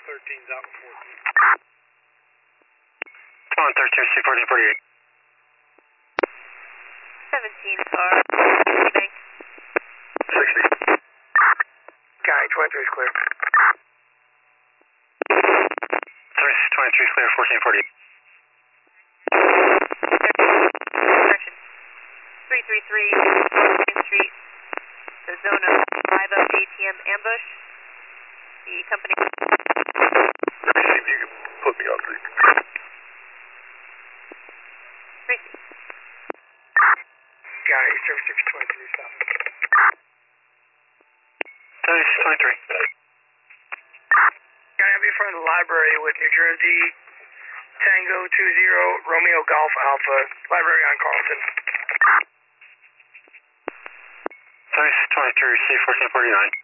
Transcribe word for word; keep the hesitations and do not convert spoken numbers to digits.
thirteen's out in fourteen. Come on, thirteen, C fourteen forty-eight. seventeen car, bank. sixty. Guy, twenty-three is clear. twenty-three is clear, fourteen forty-eight. Correction. three three three, Main Street, the zone of five up A T M ambush. The company. Let me see if you can put me on the. Tracy. Guy, service six twenty-three south. twenty-six twenty-three. Guy, I'll be in front of the library with New Jersey Tango two zero Romeo Golf Alpha, library on Carlton. twenty-six twenty-three, C fourteen forty-nine.